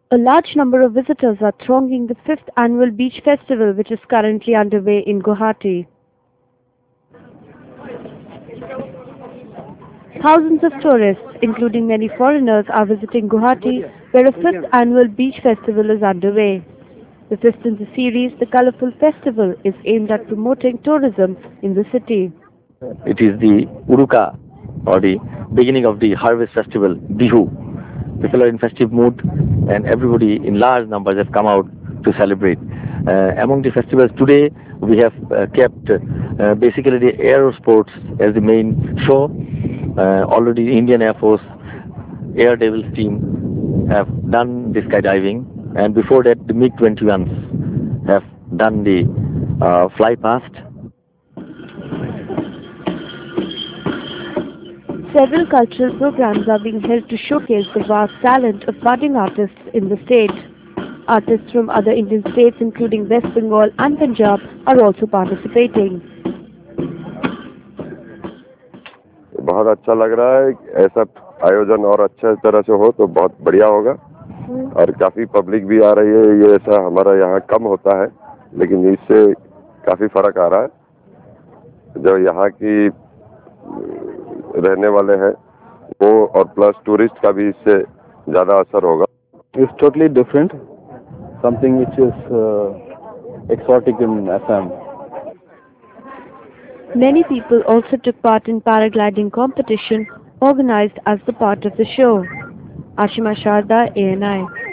A large number of visitors are thronging the 5th annual beach festival, which is currently underway in Guwahati. Thousands of tourists, including many foreigners, are visiting Guwahati, where a 5th annual beach festival is underway. The fifth in the series, the Colourful Festival, is aimed at promoting tourism in the city. It is the Uruka, or the beginning of the harvest festival, Bihu. People are in festive mood, and everybody in large numbers have come out to celebrate. Among the festivals today, we have kept basically the aero sports as the main show. Already Indian Air Force Air Devils team have done the skydiving, and before that the MiG-21s have done the fly past. Several cultural programs are being held to showcase the vast talent of budding artists in the state. Artists from other Indian states, including West Bengal and Punjab, are also participating. बहुत अच्छा लग रहा है। ऐसा आयोजन और अच्छे तरह से हो तो बहुत बढ़िया होगा और काफ़ी पब्लिक भी आ रही है। ये ऐसा हमारा यहाँ कम होता है, लेकिन इससे काफ़ी फर्क आ रहा है। जो यहाँ की रहने वाले हैं वो और प्लस टूरिस्ट का भी इससे ज़्यादा असर होगा। It's totally different, something which is exotic in Assam. Many people also took part in paragliding competition organized as the part of the show. Ashima Sharda, ANI.